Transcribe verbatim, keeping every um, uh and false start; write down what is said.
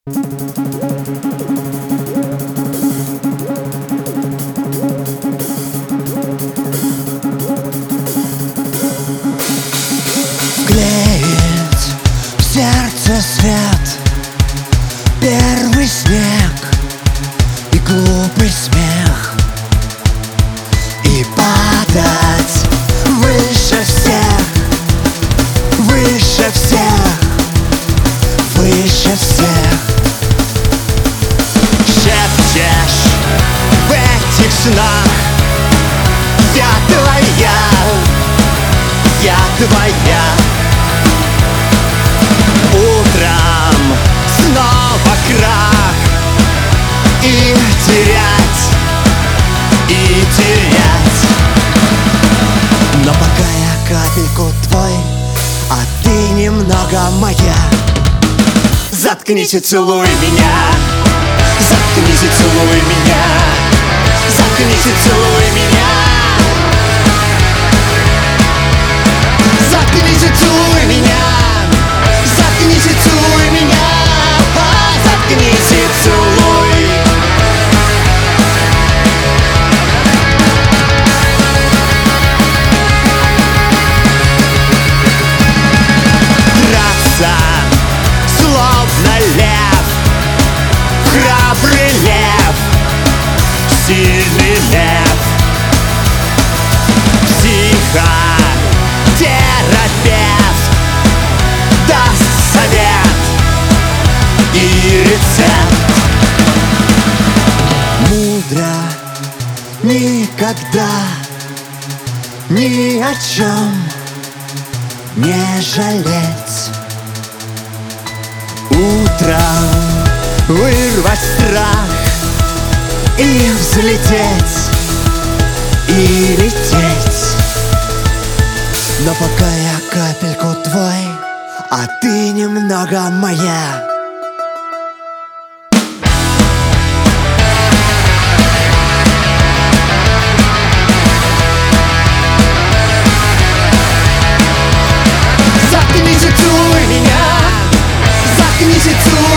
Клеит в сердце свет первый снег и глупый смех, и падать выше всех, выше всех, выше всех. Шепчешь в этих снах: я твоя, я твоя. Утром снова крах, и терять, и терять. Но пока я капельку твой, а ты немного моя. Заткнись и целуй меня, заткнись и целуй меня, заткнись и целуй меня, заткнись и целуй меня, заткнись и целуй меня, а, заткнись и целуй. Драться словно лев, храбрый лев, сильный лев, психотерапевт даст совет и рецепт. Мудро никогда ни о чем не жалеть. Утром вырвать страх и взлететь, и лететь. Но пока я капельку твой, а ты немного моя. Заткнись и целуй меня, заткнись и целуй